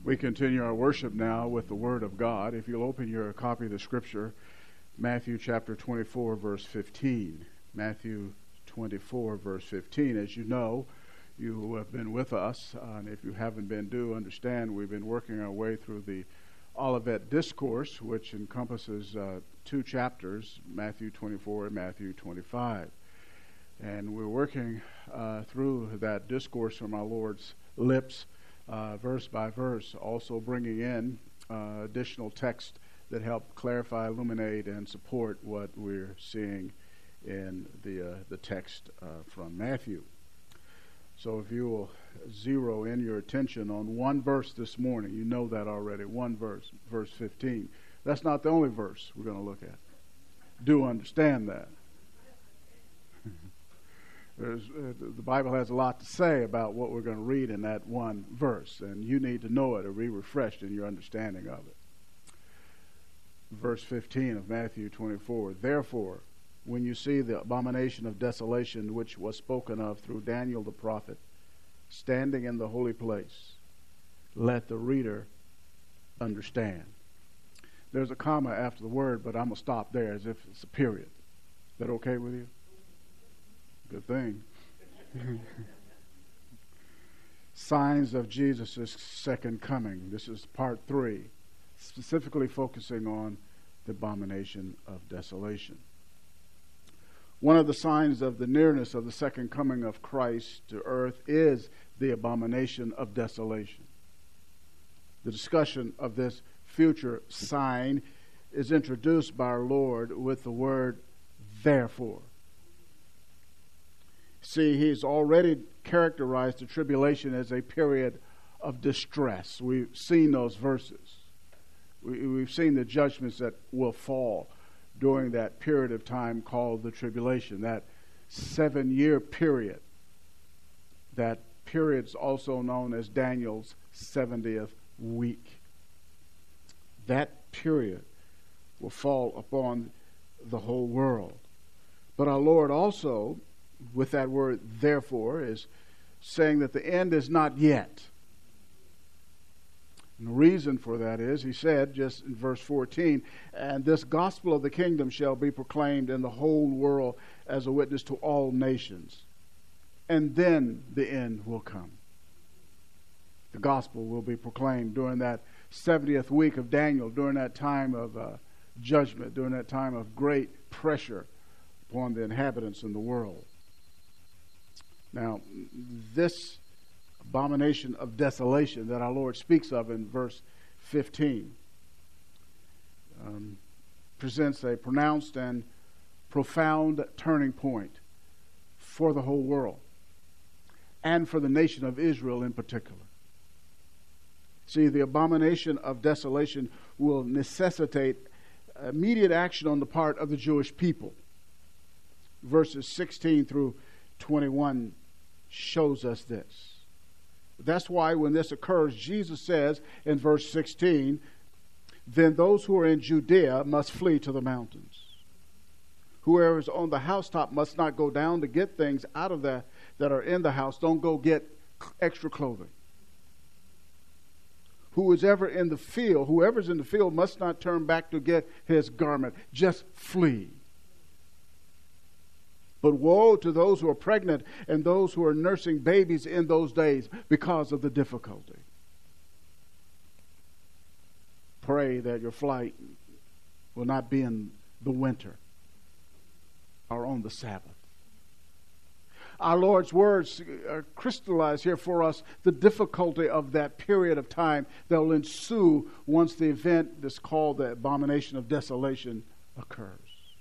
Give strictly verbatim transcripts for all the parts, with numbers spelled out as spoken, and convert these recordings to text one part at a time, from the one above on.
We continue our worship now with the Word of God. If you'll open your copy of the Scripture, Matthew chapter twenty-four, verse fifteen. Matthew twenty-four, verse fifteen. As you know, you who have been with us, uh, and if you haven't been, do understand we've been working our way through the Olivet Discourse, which encompasses uh, two chapters, Matthew twenty-four and Matthew twenty-five. And we're working uh, through that discourse from our Lord's lips, Uh, verse by verse, also bringing in uh, additional text that help clarify, illuminate, and support what we're seeing in the uh, the text uh, from Matthew. So if you will zero in your attention on one verse this morning, you know that already, one verse, verse fifteen. That's not the only verse we're going to look at. Do understand that. There's, uh, the Bible has a lot to say about what we're going to read in that one verse, and you need to know it or be refreshed in your understanding of it. Verse fifteen of Matthew twenty-four, "Therefore, when you see the abomination of desolation which was spoken of through Daniel the prophet, standing in the holy place, let the reader understand." There's a comma after the word, but I'm going to stop there as if it's a period. Is that okay with you? Good thing. Signs of Jesus' second coming. This is part three, specifically focusing on the abomination of desolation. One of the signs of the nearness of the second coming of Christ to earth is the abomination of desolation. The discussion of this future sign is introduced by our Lord with the word "therefore." See, he's already characterized the tribulation as a period of distress. We've seen those verses. We, we've seen the judgments that will fall during that period of time called the tribulation, that seven-year period. That period's also known as Daniel's seventieth week. That period will fall upon the whole world. But our Lord also, with that word "therefore," is saying that the end is not yet. And the reason for that is, he said just in verse fourteen, "And this gospel of the kingdom shall be proclaimed in the whole world as a witness to all nations. And then the end will come." The gospel will be proclaimed during that seventieth week of Daniel, during that time of uh, judgment, during that time of great pressure upon the inhabitants in the world. Now, this abomination of desolation that our Lord speaks of in verse fifteen um, presents a pronounced and profound turning point for the whole world and for the nation of Israel in particular. See, the abomination of desolation will necessitate immediate action on the part of the Jewish people. Verses sixteen through twenty-one shows us this. That's why when this occurs, Jesus says in verse sixteen, "Then those who are in Judea must flee to the mountains. Whoever is on the housetop must not go down to get things out of the that are in the house. Don't go get extra clothing. Who is ever in the field, whoever's in the field must not turn back to get his garment. Just flee. But woe to those who are pregnant and those who are nursing babies in those days because of the difficulty." Pray that your flight will not be in the winter or on the Sabbath. Our Lord's words crystallize here for us the difficulty of that period of time that will ensue once the event that's called the abomination of desolation occurs.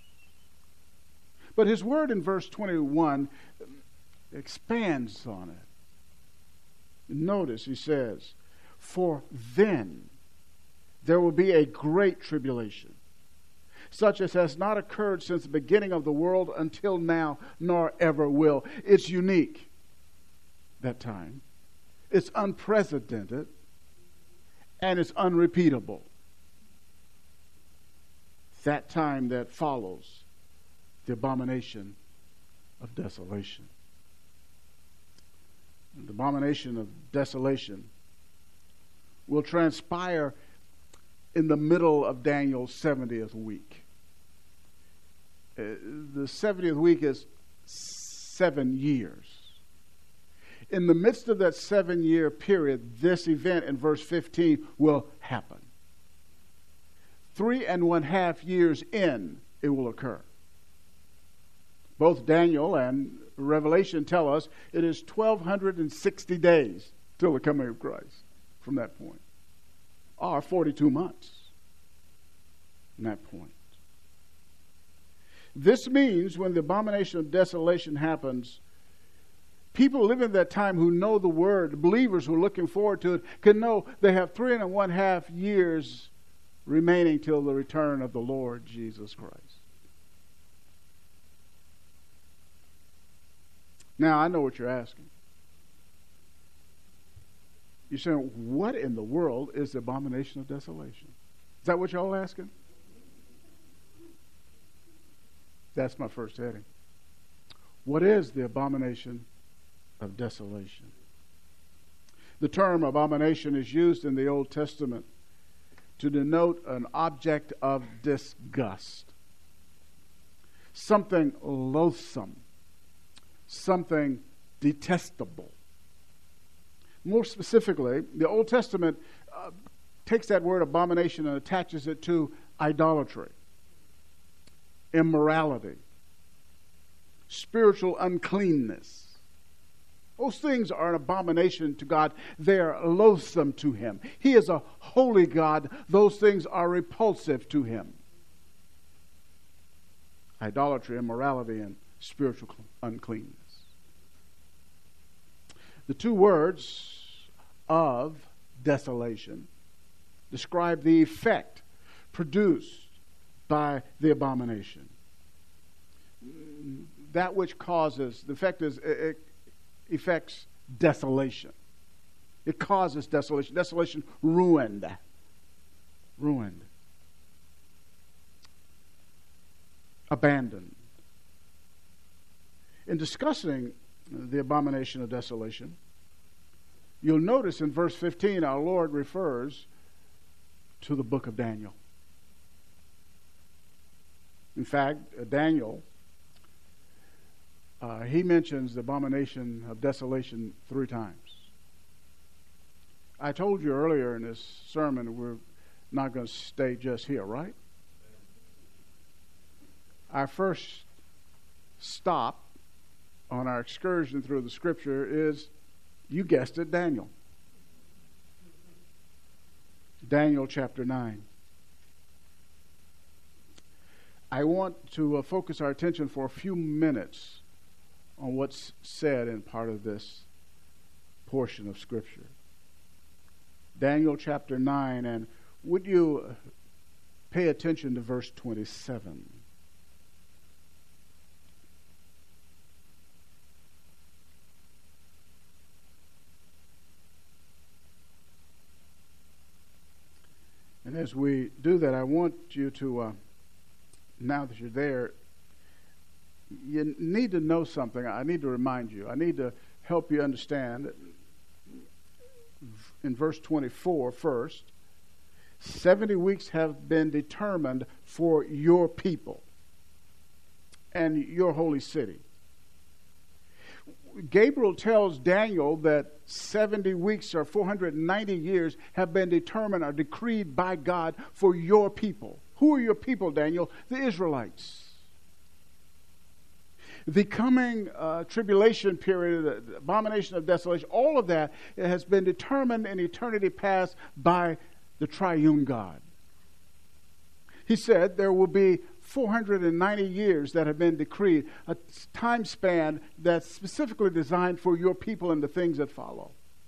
But his word in verse twenty-one expands on it. Notice he says, "For then there will be a great tribulation, such as has not occurred since the beginning of the world until now, nor ever will." It's unique, that time. It's unprecedented, and it's unrepeatable. That time that follows the abomination of desolation. The abomination of desolation will transpire in the middle of Daniel's seventieth week. Uh, the seventieth week is seven years. In the midst of that seven-year period, this event in verse fifteen will happen. Three and one half years in, it will occur. Both Daniel and Revelation tell us it is twelve sixty days till the coming of Christ from that point. Or forty-two months from that point. This means when the abomination of desolation happens, people living at that time who know the word, believers who are looking forward to it, can know they have three and one half years remaining till the return of the Lord Jesus Christ. Now, I know what you're asking. You're saying, what in the world is the abomination of desolation? Is that what y'all asking? That's my first heading. What is the abomination of desolation? The term abomination is used in the Old Testament to denote an object of disgust, something loathsome, something detestable. More specifically, the Old Testament uh, takes that word abomination and attaches it to idolatry, immorality, spiritual uncleanness. Those things are an abomination to God. They are loathsome to Him. He is a holy God. Those things are repulsive to Him. Idolatry, immorality, and spiritual uncleanness. The two words of desolation describe the effect produced by the abomination. That which causes, the effect is, it affects desolation. It causes desolation. Desolation, ruined. Ruined. Abandoned. In discussing the abomination of desolation, you'll notice in verse fifteen, our Lord refers to the book of Daniel. In fact, Daniel, uh, he mentions the abomination of desolation three times. I told you earlier in this sermon we're not going to stay just here, right? Our first stop on our excursion through the Scripture is, you guessed it, Daniel. Daniel chapter nine. I want to uh, focus our attention for a few minutes on what's said in part of this portion of Scripture. Daniel chapter nine, and would you pay attention to verse twenty-seven? And as we do that, I want you to, uh, now that you're there, you need to know something. I need to remind you. I need to help you understand. In verse twenty-four, first, seventy weeks have been determined for your people and your holy city. Gabriel tells Daniel that seventy weeks or four hundred ninety years have been determined or decreed by God for your people. Who are your people, Daniel? The Israelites. The coming uh, tribulation period, the abomination of desolation, all of that has been determined in eternity past by the triune God. He said there will be four hundred ninety years that have been decreed, a time span that's specifically designed for your people and the things that follow.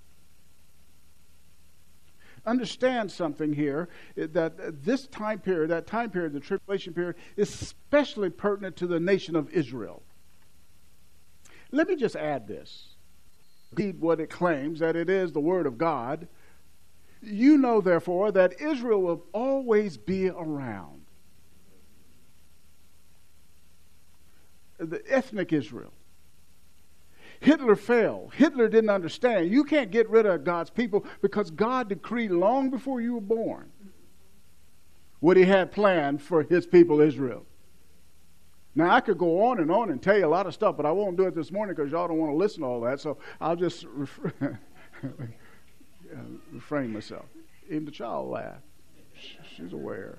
Understand something here, that this time period, that time period, the tribulation period, is especially pertinent to the nation of Israel. Let me just add this. Read what it claims, that it is the Word of God. You know, therefore, that Israel will always be around. The ethnic Israel. Hitler fell. Hitler didn't understand. You can't get rid of God's people because God decreed long before you were born what he had planned for his people Israel. Now, I could go on and on and tell you a lot of stuff, but I won't do it this morning because y'all don't want to listen to all that, so I'll just refrain, refrain myself. Even the child laughed. She's aware.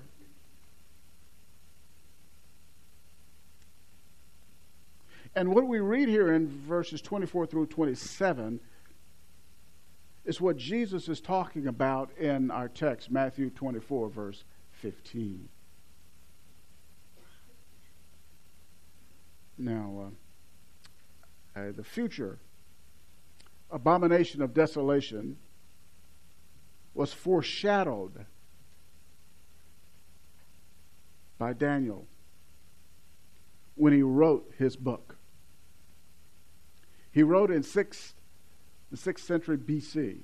And what we read here in verses twenty-four through twenty-seven is what Jesus is talking about in our text, Matthew twenty-four, verse fifteen. Now, uh, uh, the future abomination of desolation was foreshadowed by Daniel when he wrote his book. He wrote in sixth, the sixth century B C.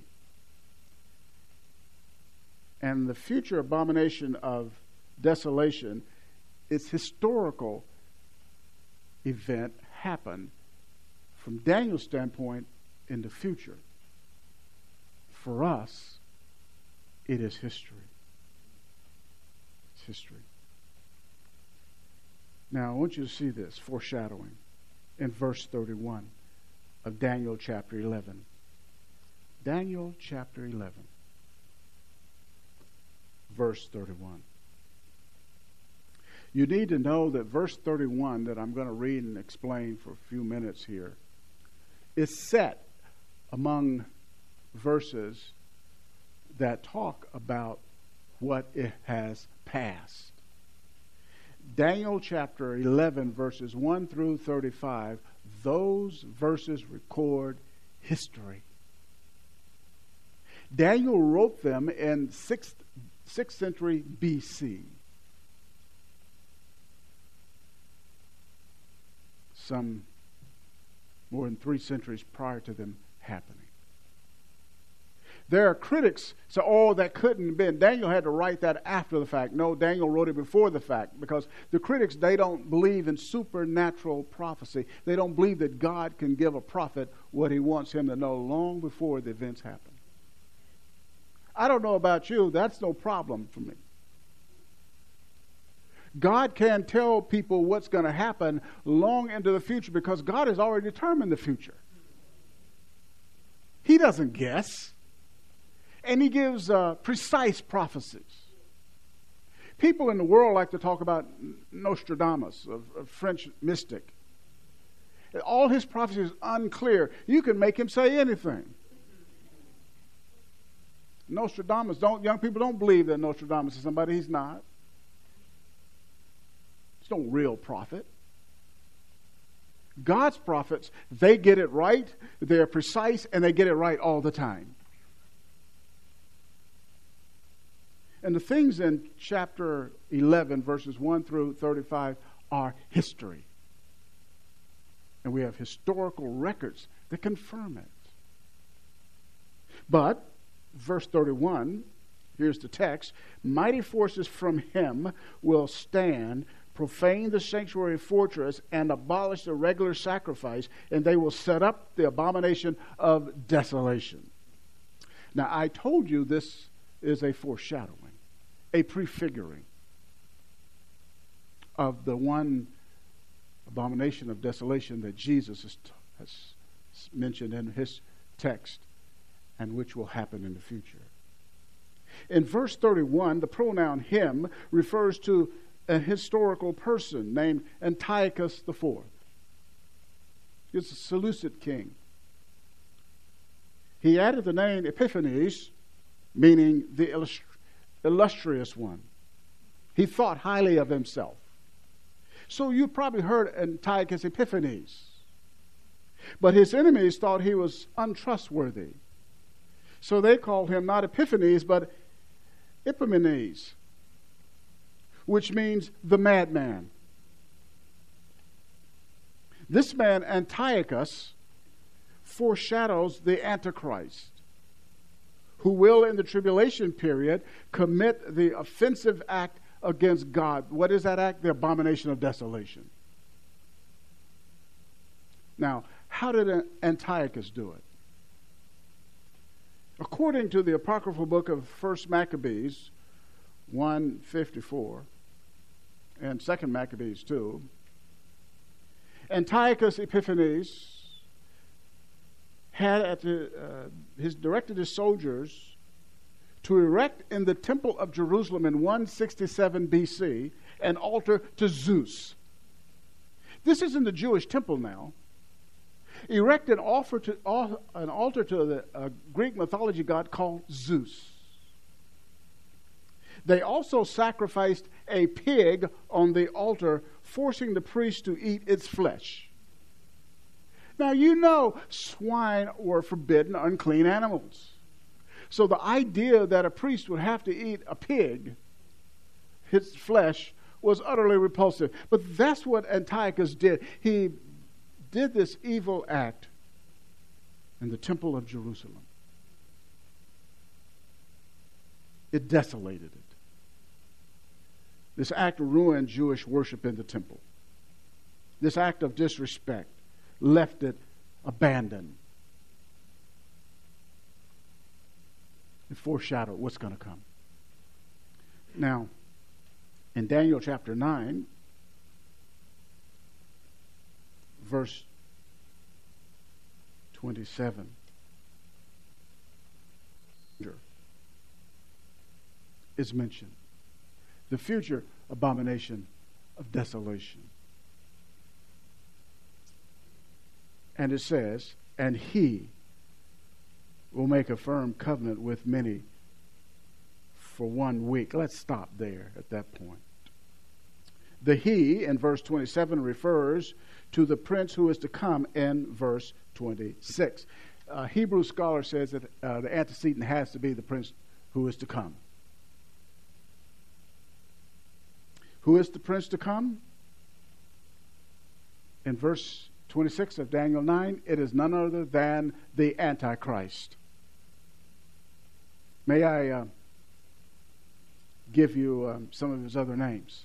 And the future abomination of desolation, its historical event, happened from Daniel's standpoint in the future. For us, it is history. It's history. Now, I want you to see this foreshadowing in verse thirty-one of Daniel chapter eleven. Daniel chapter eleven, verse thirty-one. You need to know that verse thirty-one that I'm going to read and explain for a few minutes here is set among verses that talk about what it has passed. Daniel chapter eleven, verses one through thirty-five, those verses record history. Daniel wrote them in sixth, sixth century B C. Some more than three centuries prior to them happening. There are critics say, oh, that couldn't have been. Daniel had to write that after the fact. No, Daniel wrote it before the fact, because the critics, they don't believe in supernatural prophecy. They don't believe that God can give a prophet what he wants him to know long before the events happen. I don't know about you. That's no problem for me. God can tell people what's going to happen long into the future because God has already determined the future. He doesn't guess. And he gives uh, precise prophecies. People in the world like to talk about Nostradamus, a, a French mystic. All his prophecies are unclear. You can make him say anything. Nostradamus, don't young people don't believe that Nostradamus is somebody he's not. He's no real prophet. God's prophets, they get it right, they're precise, and they get it right all the time. And the things in chapter eleven, verses one through thirty-five, are history. And we have historical records that confirm it. But, verse thirty-one, here's the text, mighty forces from him will stand, profane the sanctuary fortress, and abolish the regular sacrifice, and they will set up the abomination of desolation. Now, I told you this is a foreshadowing, a prefiguring of the one abomination of desolation that Jesus has, has mentioned in his text and which will happen in the future. In verse thirty-one, the pronoun him refers to a historical person named Antiochus the Fourth. He's a Seleucid king. He added the name Epiphanes, meaning the illustri- illustrious one. He thought highly of himself. So you probably heard Antiochus Epiphanes. But his enemies thought he was untrustworthy. So they called him not Epiphanes, but Epimanes, which means the madman. This man, Antiochus, foreshadows the Antichrist, who will, in the tribulation period, commit the offensive act against God. What is that act? The abomination of desolation. Now, How did Antiochus do it? According to the apocryphal book of First Maccabees one fifty-four and Second Maccabees two, Antiochus Epiphanes had at the, uh, his directed his soldiers to erect in the temple of Jerusalem in one sixty-seven B C an altar to Zeus. This is in the Jewish temple now. Erect an, offer to, uh, an altar to the uh, Greek mythology god called Zeus. They also sacrificed a pig on the altar, forcing the priest to eat its flesh. Now, you know swine were forbidden, unclean animals. So the idea that a priest would have to eat a pig, its flesh, was utterly repulsive. But that's what Antiochus did. He did this evil act in the temple of Jerusalem. It desolated it. This act ruined Jewish worship in the temple. This act of disrespect left it abandoned. It foreshadowed what's going to come. Now, in Daniel chapter nine, verse twenty-seven, is mentioned. The future abomination of desolation. And it says, and he will make a firm covenant with many for one week. Let's stop there at that point. The he in verse twenty-seven refers to the prince who is to come in verse twenty-six. A Hebrew scholar says that uh, the antecedent has to be the prince who is to come. Who is the prince to come? In verse twenty-six of Daniel nine, it is none other than the Antichrist. May I uh, give you um, some of his other names?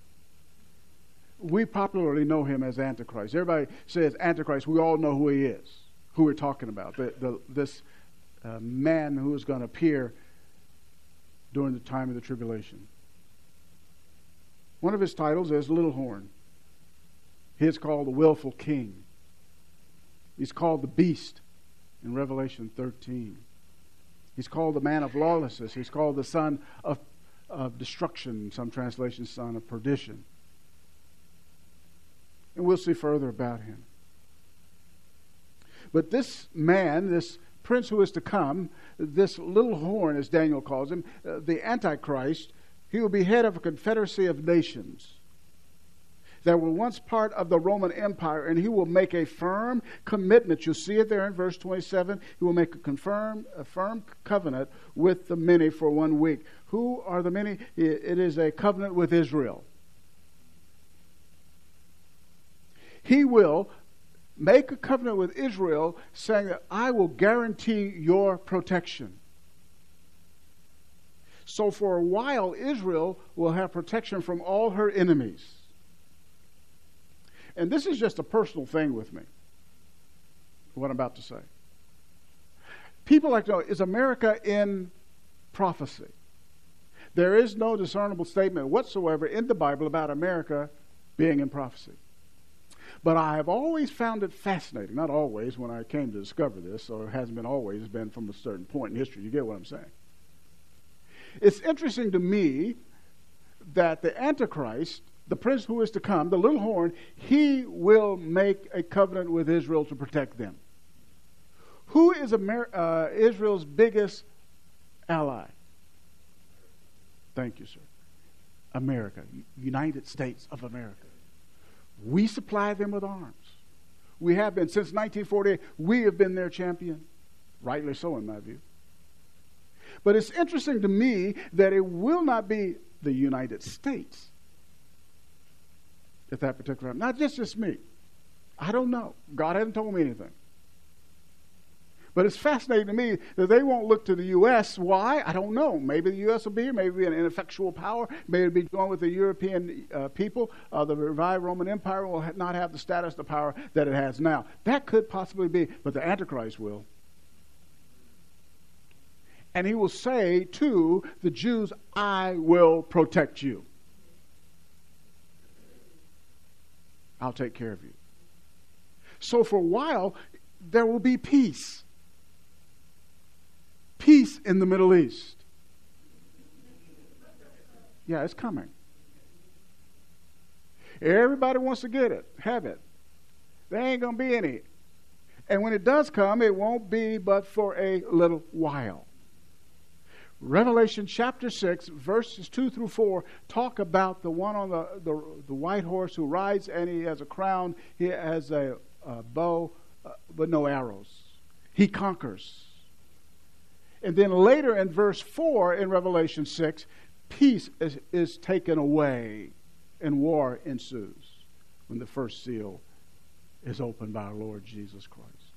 We popularly know him as Antichrist. Everybody says Antichrist. We all know who he is, who we're talking about. The, the, this uh, man who is going to appear during the time of the tribulation. One of his titles is Little Horn. He is called the Willful King. He's called the Beast in Revelation thirteen. He's called the Man of Lawlessness. He's called the Son of, of Destruction, some translations, Son of Perdition. And we'll see further about him. But this man, this prince who is to come, this little horn, as Daniel calls him, uh, the Antichrist, he will be head of a confederacy of nations that were once part of the Roman Empire, and he will make a firm commitment. You'll see it there in verse twenty-seven. He will make a, confirm, a firm covenant with the many for one week. Who are the many? It is a covenant with Israel. He will make a covenant with Israel saying that I will guarantee your protection. So for a while, Israel will have protection from all her enemies. And this is just a personal thing with me, what I'm about to say. People like to know, is America in prophecy? There is no discernible statement whatsoever in the Bible about America being in prophecy. But I have always found it fascinating, not always when I came to discover this, or it hasn't been always, it's been from a certain point in history. You get what I'm saying? It's interesting to me that the Antichrist, the prince who is to come, the little horn, he will make a covenant with Israel to protect them. Who is Amer- uh, Israel's biggest ally? Thank you, sir. America, United States of America. We supply them with arms. We have been since nineteen forty-eight. We have been their champion. Rightly so, in my view. But it's interesting to me that it will not be the United States at that particular time. Not just just me. I don't know. God hasn't told me anything. But it's fascinating to me that they won't look to the U S Why? I don't know. Maybe the U S will be here. Maybe be an ineffectual power. Maybe it'll be joined with the European uh, people. Uh, the revived Roman Empire will ha- not have the status, the power that it has now. That could possibly be, but the Antichrist will. And he will say to the Jews, I will protect you. I'll take care of you. So for a while, there will be peace. Peace in the Middle East. Yeah, it's coming. Everybody wants to get it, have it. There ain't going to be any. And when it does come, it won't be but for a little while. Revelation chapter six, verses two through four, talk about the one on the, the, the white horse who rides, and he has a crown, he has a, a bow, uh, but no arrows. He conquers. And then later in verse four in Revelation six, peace is, is taken away and war ensues when the first seal is opened by our Lord Jesus Christ.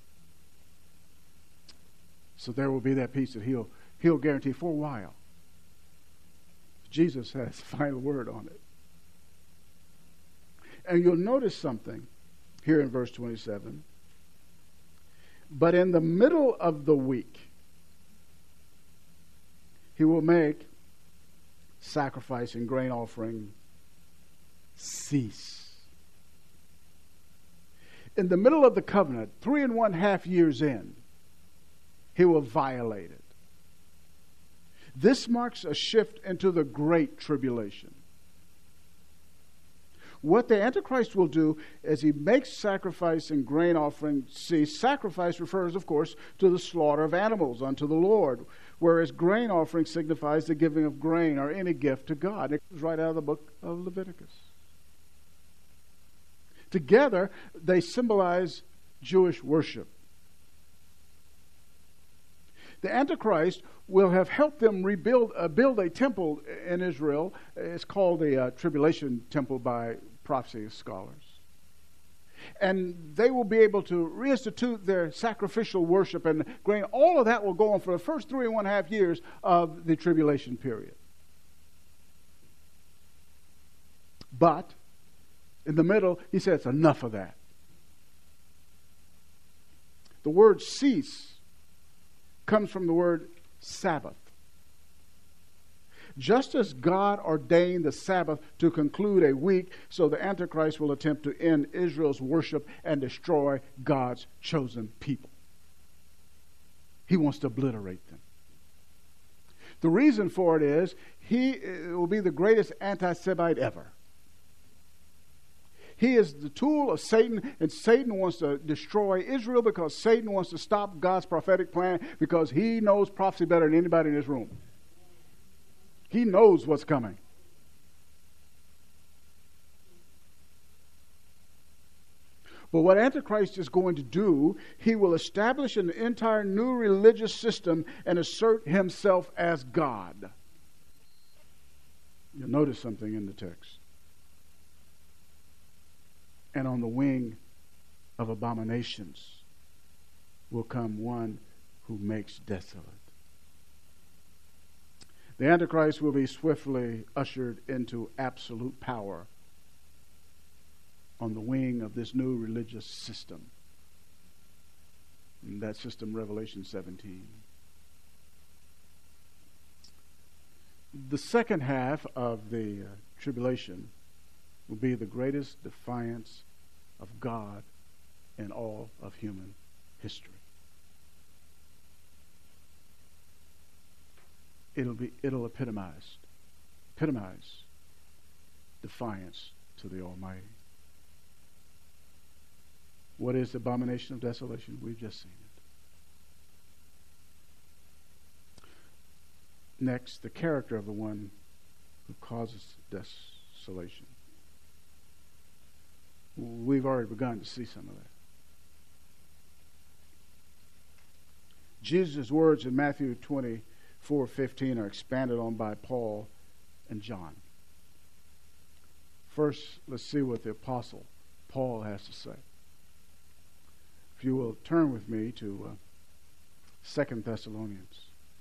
So there will be that peace that he'll, he'll guarantee for a while. Jesus has the final word on it. And you'll notice something here in verse twenty-seven. But in the middle of the week, he will make sacrifice and grain offering cease. In the middle of the covenant, three and one half years in, he will violate it. This marks a shift into the Great Tribulation. What the Antichrist will do is he makes sacrifice and grain offering cease. Sacrifice refers, of course, to the slaughter of animals unto the Lord, whereas grain offering signifies the giving of grain or any gift to God. It comes right out of the book of Leviticus. Together, they symbolize Jewish worship. The Antichrist will have helped them rebuild, uh, build a temple in Israel. It's called the uh, Tribulation Temple by prophecy scholars. And they will be able to reinstitute their sacrificial worship and grain. All of that will go on for the first three and one half years of the tribulation period. But in the middle, he says, enough of that. The word cease comes from the word Sabbath. Just as God ordained the Sabbath to conclude a week, so the Antichrist will attempt to end Israel's worship and destroy God's chosen people. He wants to obliterate them. The reason for it is he will be the greatest anti-Semite ever. He is the tool of Satan, and Satan wants to destroy Israel because Satan wants to stop God's prophetic plan because he knows prophecy better than anybody in this room. He knows what's coming. But what Antichrist is going to do, he will establish an entire new religious system and assert himself as God. You'll notice something in the text. And on the wing of abominations will come one who makes desolate. The Antichrist will be swiftly ushered into absolute power on the wing of this new religious system. And that system, Revelation seventeen. The second half of the uh, tribulation will be the greatest defiance of God in all of human history. It'll be it'll epitomize epitomize defiance to the Almighty. What is the abomination of desolation? We've just seen it. Next, the character of the one who causes desolation. We've already begun to see some of that. Jesus' words in Matthew twenty-four fifteen are expanded on by Paul and John. First, let's see what the apostle Paul has to say. If you will turn with me to uh, Second Thessalonians.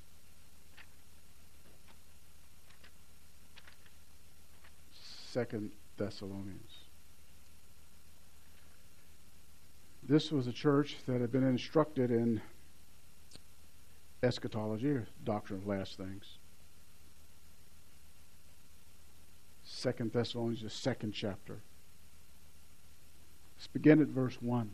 Second Thessalonians. This was a church that had been instructed in eschatology, or doctrine of last things. Second Thessalonians, the second chapter. Let's begin at verse one.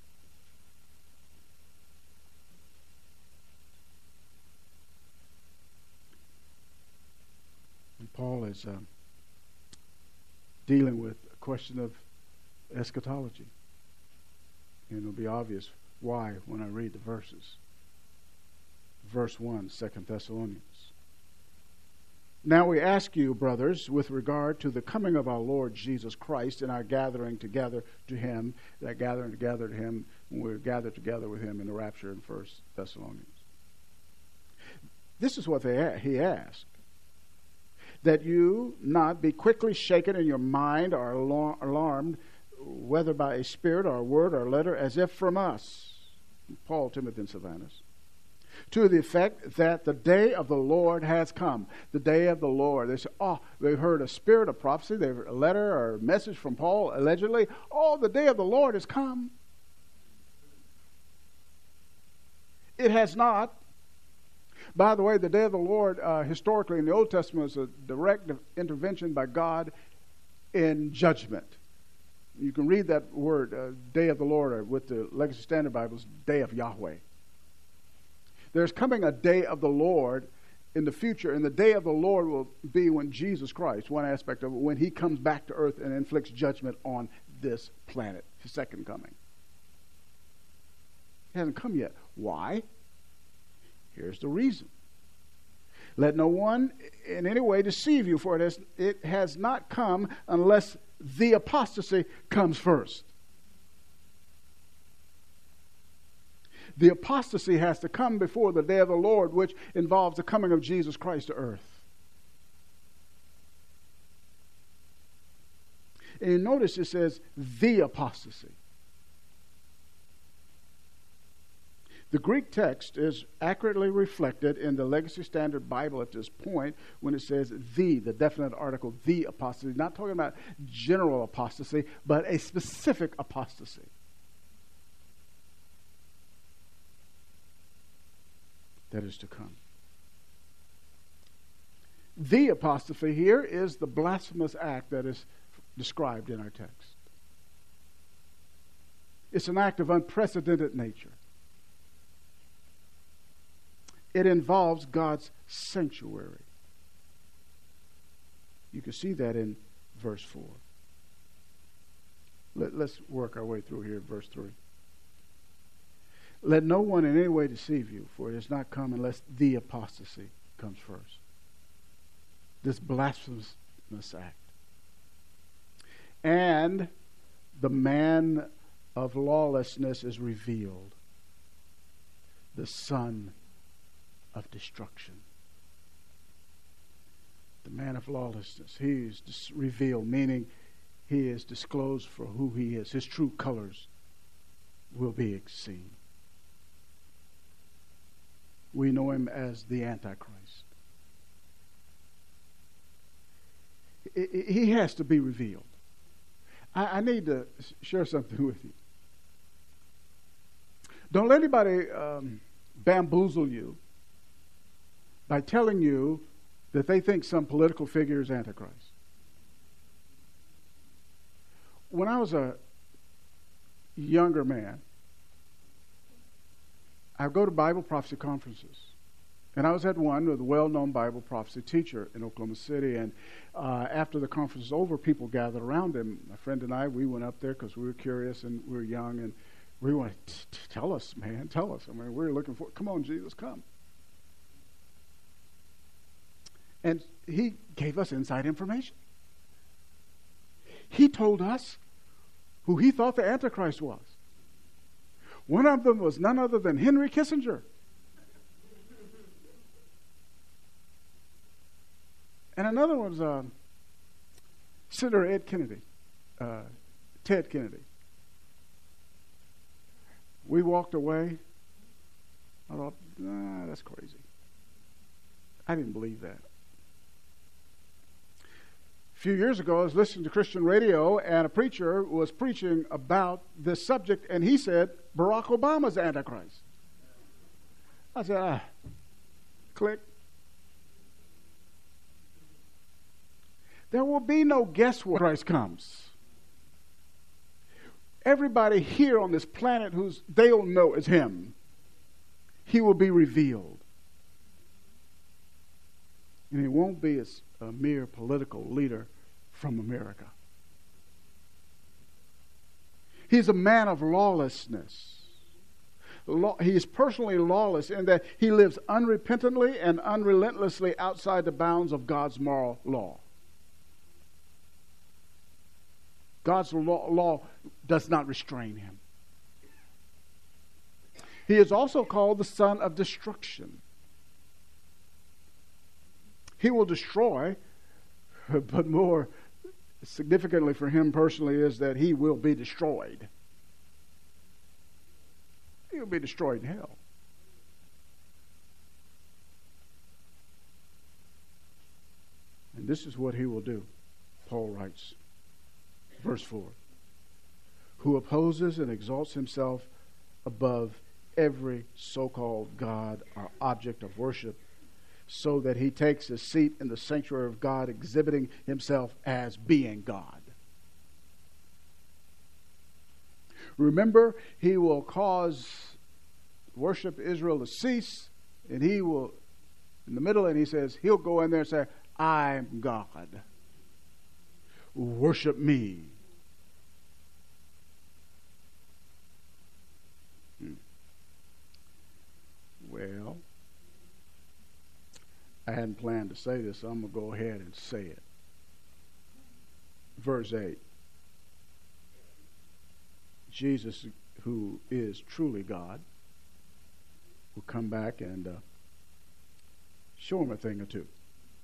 And Paul is uh, dealing with a question of eschatology. And it'll be obvious why when I read the verses. Verse one, Second Thessalonians. Now we ask you, brothers, with regard to the coming of our Lord Jesus Christ and our gathering together to him, that gathering together to him, when we're gathered together with him in the rapture in First Thessalonians. This is what they he asked. That you not be quickly shaken in your mind or alarmed, whether by a spirit or a word or a letter, as if from us, Paul, Timothy, and Silvanus, to the effect that the day of the Lord has come. The day of the Lord. They say, oh, they've heard a spirit of prophecy. They've heard a letter or a message from Paul, allegedly. Oh, the day of the Lord has come. It has not. By the way, the day of the Lord, uh, historically in the Old Testament, is a direct intervention by God in judgment. You can read that word, uh, day of the Lord, or with the Legacy Standard Bibles, day of Yahweh. There's coming a day of the Lord in the future, and the day of the Lord will be when Jesus Christ, one aspect of it, when he comes back to earth and inflicts judgment on this planet, his second coming. It hasn't come yet. Why? Here's the reason. Let no one in any way deceive you, for it has, it has not come unless the apostasy comes first. The apostasy has to come before the day of the Lord, which involves the coming of Jesus Christ to earth. And you notice it says the apostasy. The Greek text is accurately reflected in the Legacy Standard Bible at this point when it says the, the definite article, the apostasy. Not talking about general apostasy, but a specific apostasy. That is to come. The apostasy here is the blasphemous act that is described in our text. It's an act of unprecedented nature. It involves God's sanctuary. You can see that in verse four. Let, let's work our way through here, verse three. Let no one in any way deceive you, for it has not come unless the apostasy comes first. This blasphemous act. And the man of lawlessness is revealed, the son of destruction. The man of lawlessness, he is dis- revealed, meaning he is disclosed for who he is. His true colors will be seen. We know him as the Antichrist. He has to be revealed. I need to share something with you. Don't let anybody um, bamboozle you by telling you that they think some political figure is Antichrist. When I was a younger man, I go to Bible prophecy conferences. And I was at one with a well-known Bible prophecy teacher in Oklahoma City. And uh, after the conference was over, people gathered around him. My friend and I, we went up there because we were curious and we were young. And we wanted, tell us, man, tell us. I mean, we were looking for, come on, Jesus, come. And he gave us inside information. He told us who he thought the Antichrist was. One of them was none other than Henry Kissinger. And another one was uh, Senator Ed Kennedy, uh, Ted Kennedy. We walked away, I thought, nah, that's crazy. I didn't believe that. A few years ago, I was listening to Christian radio, and a preacher was preaching about this subject, and he said, Barack Obama's Antichrist. I said, ah, click. There will be no guesswork when Christ comes. Everybody here on this planet who's they'll know is him. He will be revealed. And he won't be a, a mere political leader from America. He's a man of lawlessness. Law, he is personally lawless in that he lives unrepentantly and unrelentlessly outside the bounds of God's moral law. God's law, law does not restrain him. He is also called the son of destruction. He will destroy, but more significantly for him personally is that he will be destroyed. He will be destroyed in hell. And this is what he will do, Paul writes. Verse four. Who opposes and exalts himself above every so-called God or object of worship, so that he takes his seat in the sanctuary of God, exhibiting himself as being God. Remember, he will cause worship Israel to cease, and he will, in the middle, and he says, he'll go in there and say, I'm God. Worship me. Hmm. Well, I hadn't planned to say this, so I'm going to go ahead and say it. Verse eight. Jesus, who is truly God, will come back and uh, show him a thing or two.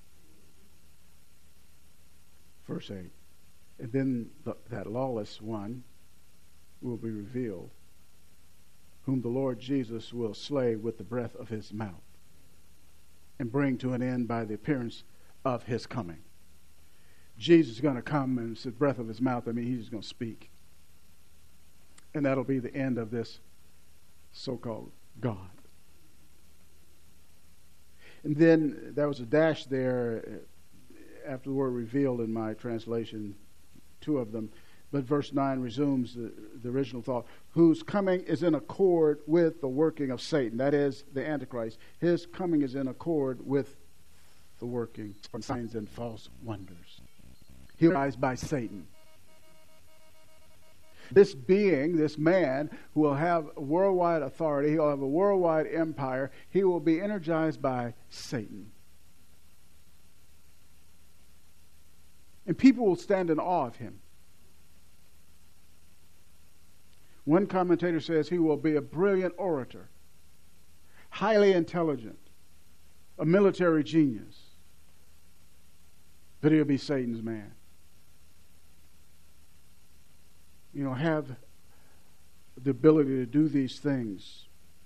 Verse eight. And then the, that lawless one will be revealed, whom the Lord Jesus will slay with the breath of his mouth, and bring to an end by the appearance of his coming. Jesus is going to come, and it's the breath of his mouth. I mean, he's going to speak. And that'll be the end of this so-called God. And then there was a dash there after the word revealed in my translation, two of them. But verse nine resumes the, the original thought. Whose coming is in accord with the working of Satan. That is, the Antichrist. His coming is in accord with the working of signs and false wonders. He will rise by Satan. This being, this man, who will have worldwide authority, he will have a worldwide empire, he will be energized by Satan. And people will stand in awe of him. One commentator says he will be a brilliant orator, highly intelligent, a military genius, but he'll be Satan's man. You know, have the ability to do these things.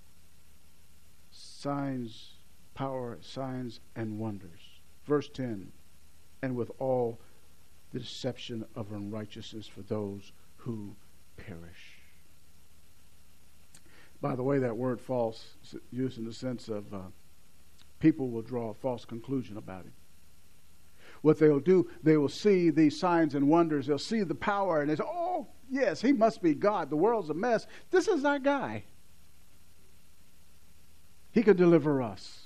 Signs, power, signs, and wonders. Verse ten, and with all the deception of unrighteousness for those who perish. By the way, that word false is used in the sense of uh, people will draw a false conclusion about him. What they'll do, they will see these signs and wonders. They'll see the power, and they say, oh, yes, he must be God. The world's a mess. This is our guy. He could deliver us.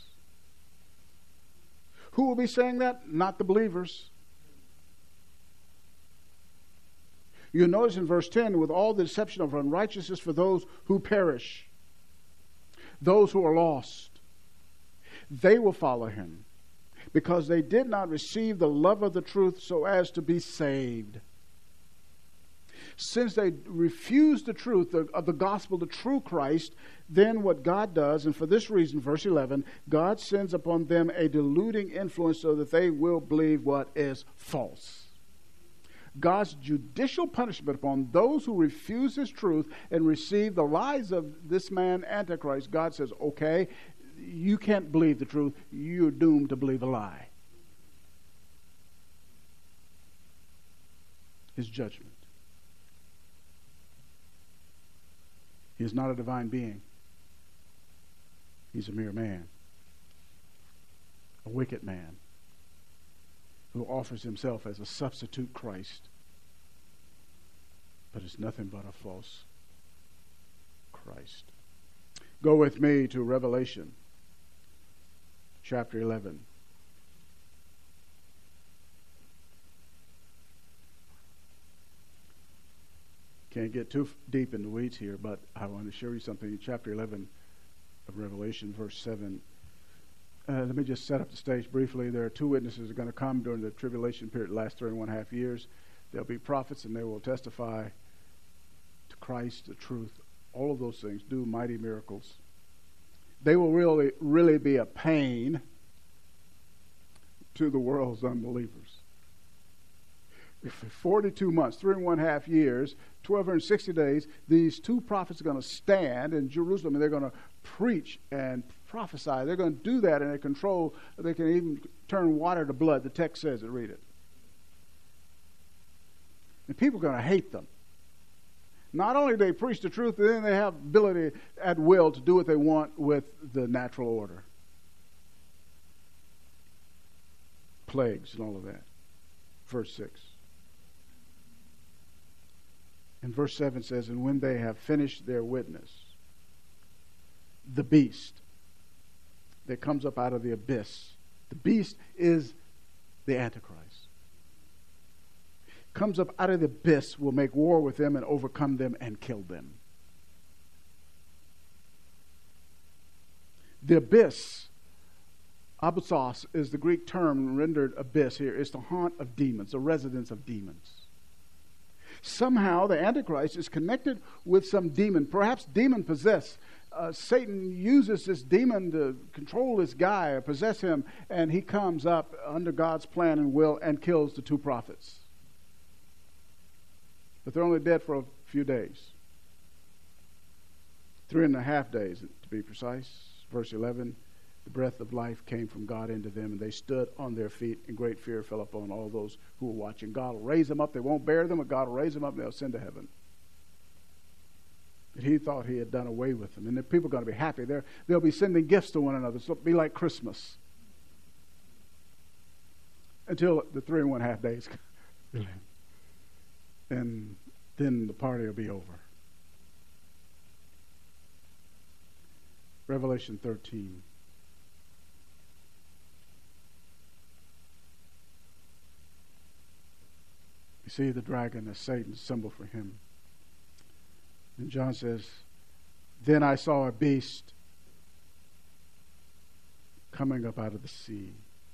Who will be saying that? Not the believers. You notice in verse ten, with all the deception of unrighteousness for those who perish, those who are lost, they will follow him, because they did not receive the love of the truth so as to be saved. Since they refused the truth of the gospel, the true Christ, then what God does, and for this reason, verse eleven, God sends upon them a deluding influence so that they will believe what is false. God's judicial punishment upon those who refuse his truth and receive the lies of this man, Antichrist. God says, okay, you can't believe the truth. You're doomed to believe a lie. His judgment. He is not a divine being. He's a mere man. A wicked man who offers himself as a substitute Christ, but is nothing but a false Christ. Go with me to Revelation chapter eleven. Can't get too deep in the weeds here, but I want to show you something in chapter eleven of Revelation, verse seven. Uh, let me just set up the stage briefly. There are two witnesses that are going to come during the tribulation period, the last three and one half years. They'll be prophets, and they will testify to Christ, the truth, all of those things, do mighty miracles. They will really, really be a pain to the world's unbelievers. For forty-two months, three and one half years, twelve hundred sixty days, these two prophets are going to stand in Jerusalem, and they're going to preach and prophesy. They're going to do that in a control. They can even turn water to blood. The text says it. Read it. And people are going to hate them. Not only do they preach the truth, but then they have ability at will to do what they want with the natural order. Plagues and all of that. Verse six. And verse seven says, and when they have finished their witness, the beast that comes up out of the abyss, the beast is the Antichrist, comes up out of the abyss, will make war with them and overcome them and kill them. The abyss, abyssos, is the Greek term rendered abyss here. It's the haunt of demons, the residence of demons. Somehow the Antichrist is connected with some demon, perhaps demon possessed. Uh, Satan uses this demon to control this guy or possess him, and he comes up under God's plan and will and kills the two prophets. But they're only dead for a few days. Three and a half days, to be precise. Verse eleven, the breath of life came from God into them, and they stood on their feet, and great fear fell upon all those who were watching. God will raise them up. They won't bear them, but God will raise them up, and they'll send to heaven. But he thought he had done away with them. And the people are going to be happy. They're, they'll be sending gifts to one another. So it'll be like Christmas. Until the three and one half days. And then the party will be over. Revelation thirteen. You see the dragon as Satan's symbol for him. And John says, then I saw a beast coming up out of the sea,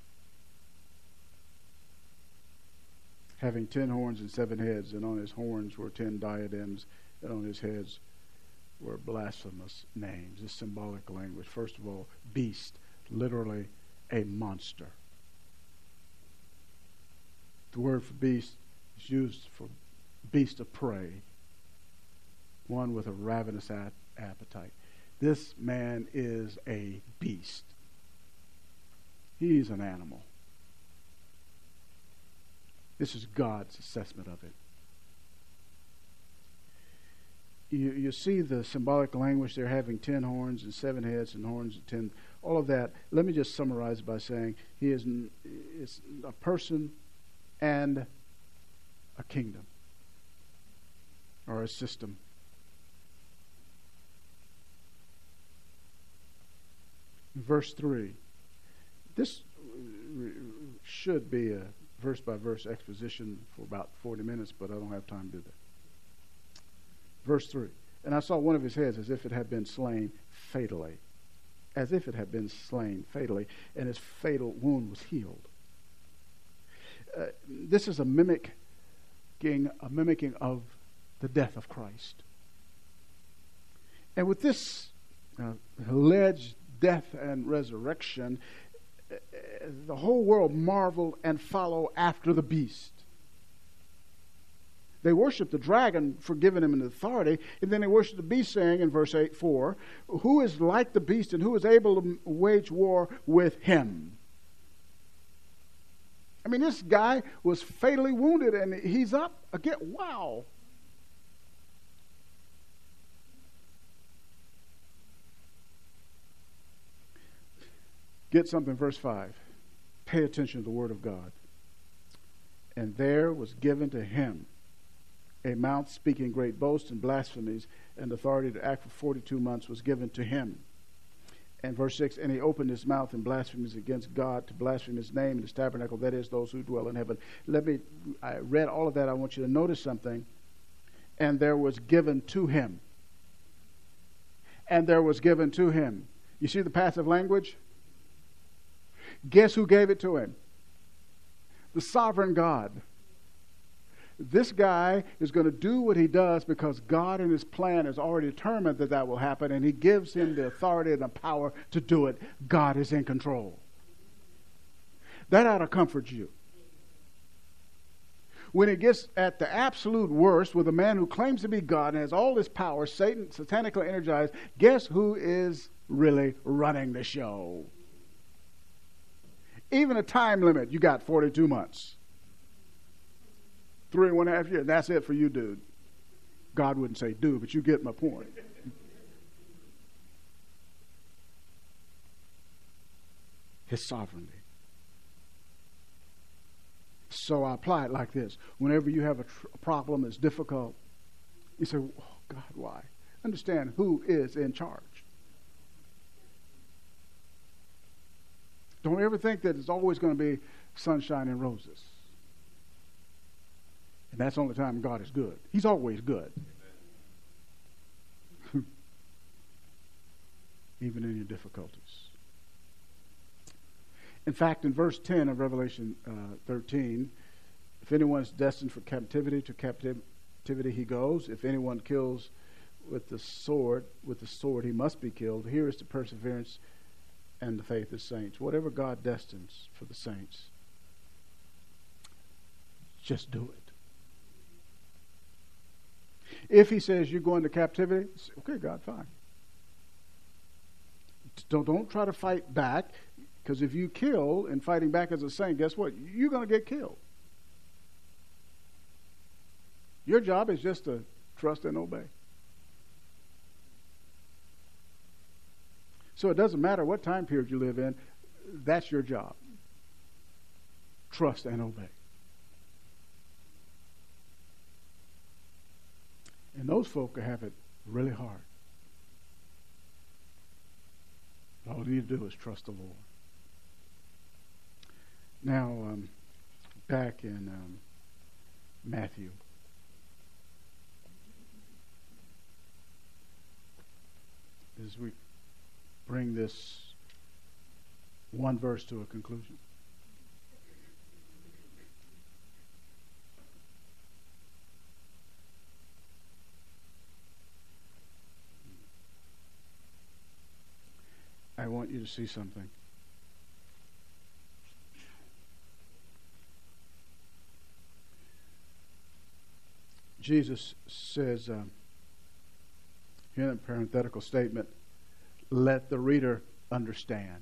having ten horns and seven heads, and on his horns were ten diadems, and on his heads were blasphemous names. This symbolic language. First of all, beast, literally a monster. The word for beast is used for beast of prey, one with a ravenous a- appetite. This man is a beast. He's an animal. This is God's assessment of it. You, you see the symbolic language. They're having ten horns and seven heads and horns and ten, all of that. Let me just summarize by saying he is, is a person and a kingdom or a system. Verse three. This should be a verse-by-verse exposition for about forty minutes, but I don't have time to do that. Verse three. And I saw one of his heads as if it had been slain fatally. As if it had been slain fatally, and his fatal wound was healed. Uh, this is a mimicking, a mimicking of the death of Christ. And with this uh, alleged death and resurrection, the whole world marveled and followed after the beast. They worship the dragon for giving him an authority, and then they worship the beast, saying in verse eight, four, who is like the beast and who is able to wage war with him? I mean, this guy was fatally wounded, and he's up again. Wow. Get something, verse five. Pay attention to the word of God. And there was given to him a mouth speaking great boasts and blasphemies, and authority to act for forty-two months was given to him. And verse six, and he opened his mouth in blasphemies against God, to blaspheme his name and his tabernacle, that is, those who dwell in heaven. Let me, I read all of that. I want you to notice something. And there was given to him. And there was given to him. You see the passive language? Guess who gave it to him? The sovereign God. This guy is going to do what he does because God in his plan has already determined that that will happen, and he gives him the authority and the power to do it. God is in control. That ought to comfort you. When it gets at the absolute worst with a man who claims to be God and has all this power, Satan, satanically energized, guess who is really running the show? Even a time limit, you got forty-two months. Three and one half years. That's it for you, dude. God wouldn't say do, but you get my point. His sovereignty. So I apply it like this. Whenever you have a, tr- a problem that's difficult, you say, oh, God, why? Understand who is in charge. Don't ever think that it's always going to be sunshine and roses. And that's the only time God is good. He's always good. Even in your difficulties. In fact, in verse ten of Revelation uh, thirteen, if anyone is destined for captivity, to captivity he goes. If anyone kills with the sword, with the sword he must be killed. Here is the perseverance and the faith of saints. Whatever God destines for the saints, just do it. If he says you're going to captivity, okay, God, fine. Don't, don't try to fight back, because if you kill in fighting back as a saint, guess what? You're going to get killed. Your job is just to trust and obey. So it doesn't matter what time period you live in, that's your job. Trust and obey. And those folk have it really hard. All you need to do is trust the Lord. Now, um, back in um, Matthew. As we bring this one verse to a conclusion. I want you to see something. Jesus says, um, here in a parenthetical statement, let the reader understand.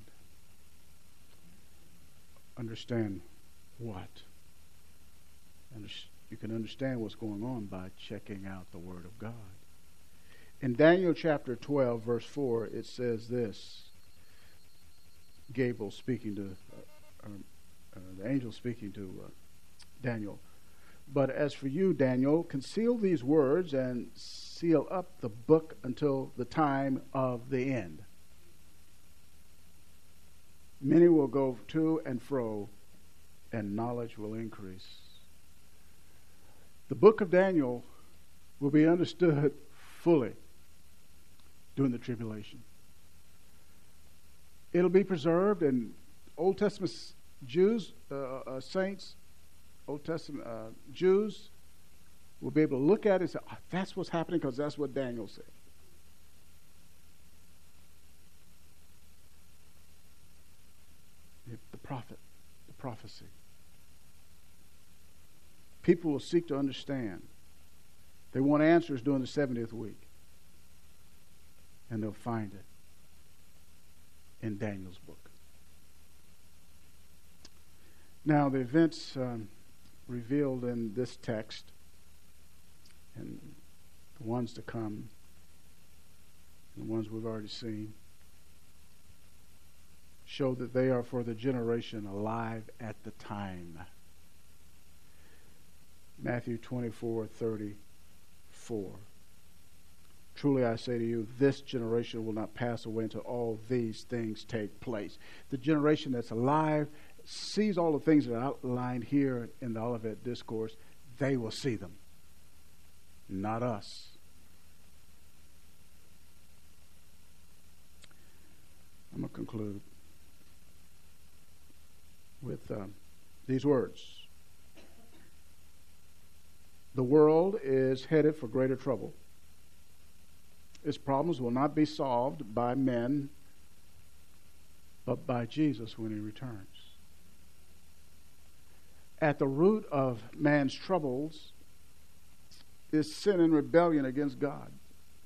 Understand what? And you can understand what's going on by checking out the Word of God. In Daniel chapter twelve, verse four, it says this. Gabriel speaking to, uh, uh, the angel speaking to uh, Daniel. But as for you, Daniel, conceal these words and seal up the book until the time of the end. Many will go to and fro, and knowledge will increase. The book of Daniel will be understood fully during the tribulation. It'll be preserved, and Old Testament Jews, uh, uh, saints, Old Testament uh, Jews will be able to look at it and say, oh, that's what's happening because that's what Daniel said. The prophet, the prophecy. People will seek to understand They want answers during the seventieth week. And they'll find it in Daniel's book. Now, the events um, revealed in this text and the ones to come, the ones we've already seen, show that they are for the generation alive at the time. Matthew twenty-four thirty-four. Truly I say to you, this generation will not pass away until all these things take place. The generation that's alive sees all the things that are outlined here in the Olivet Discourse. They will see them, not us. I'm going to conclude with um, these words. The world is headed for greater trouble. Its problems will not be solved by men, but by Jesus when he returns. At the root of man's troubles is sin and rebellion against God.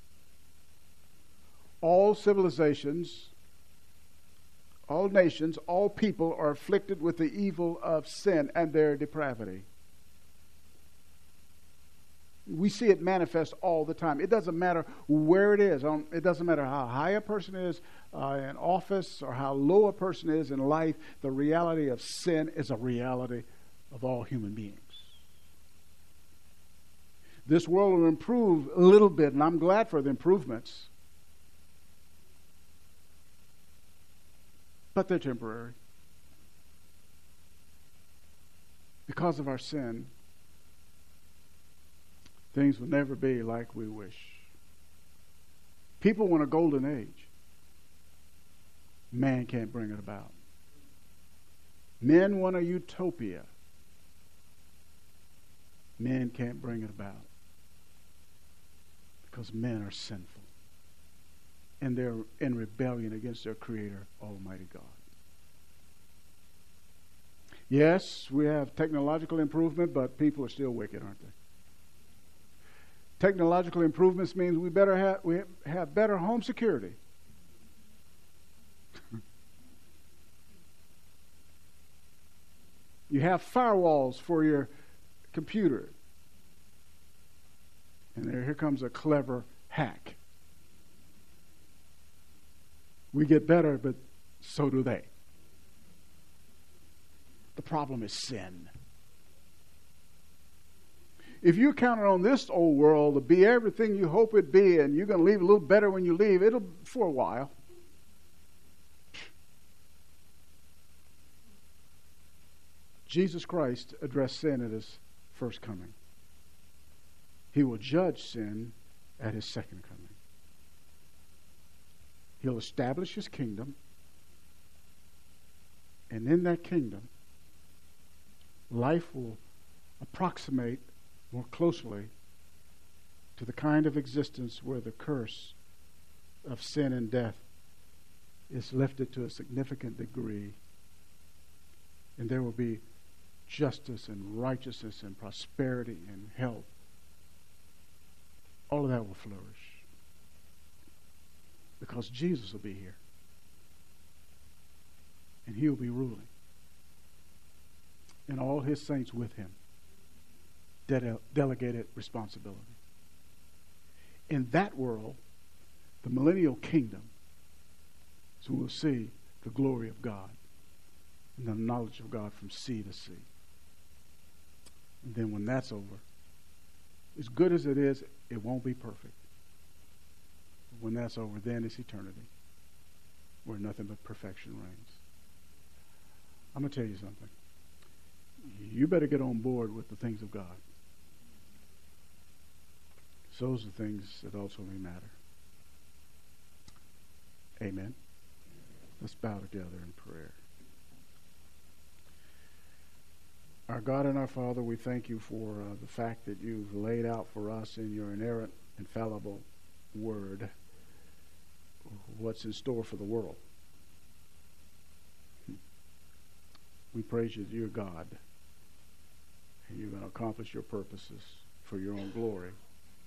All civilizations, all nations, all people are afflicted with the evil of sin and their depravity. We see it manifest all the time. It doesn't matter where it is. It doesn't matter how high a person is uh, in office or how low a person is in life. The reality of sin is a reality of all human beings. This world will improve a little bit, and I'm glad for the improvements. But they're temporary. Because of our sin, things will never be like we wish. People want a golden age. Man can't bring it about. Men want a utopia. Men can't bring it about. Because men are sinful. And they're in rebellion against their Creator, Almighty God. Yes, we have technological improvement, but people are still wicked, aren't they? Technological improvements means we better have we have better home security. You have firewalls for your computer. And there here comes a clever hack. We get better, but so do they. The problem is sin. If you're counting on this old world to be everything you hope it'd be, and you're going to leave a little better when you leave, it'll for a while. Jesus Christ addressed sin at his first coming. He will judge sin at his second coming. He'll establish his kingdom, and in that kingdom, life will approximate more closely to the kind of existence where the curse of sin and death is lifted to a significant degree, and there will be justice and righteousness and prosperity and health. All of that will flourish because Jesus will be here, and he will be ruling, and all his saints with him. De- delegated responsibility. In that world, the millennial kingdom, so we'll see the glory of God and the knowledge of God from sea to sea. And then when that's over, as good as it is, it won't be perfect. When that's over, then it's eternity, where nothing but perfection reigns. I'm going to tell you something. You better get on board with the things of God. So those are the things that ultimately matter. Amen. Let's bow together in prayer. Our God and our Father, we thank you for uh, the fact that you've laid out for us in your inerrant, infallible word what's in store for the world. We praise you that you're God, and you're going to accomplish your purposes for your own glory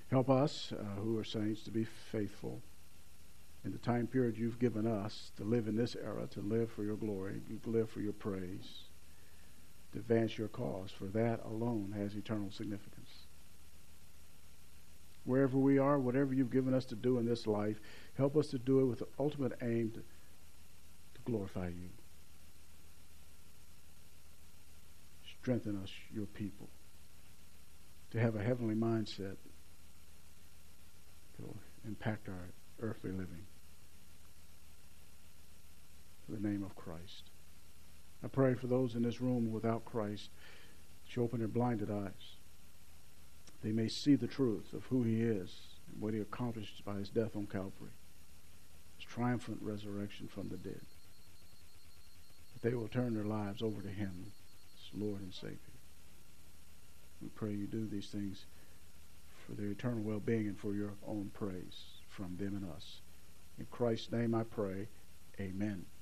Help us uh, who are saints to be faithful in the time period you've given us to live in this era, to live for your glory, to live for your praise, to advance your cause, for that alone has eternal significance. Wherever we are, whatever you've given us to do in this life, help us to do it with the ultimate aim to, to glorify you. Strengthen us, your people, to have a heavenly mindset that will impact our earthly living. In the name of Christ. I pray for those in this room without Christ, that you open their blinded eyes. They may see the truth of who he is and what he accomplished by his death on Calvary, his triumphant resurrection from the dead. That they will turn their lives over to him as Lord and Savior. We pray you do these things for their eternal well-being and for your own praise from them and us. In Christ's name I pray, amen.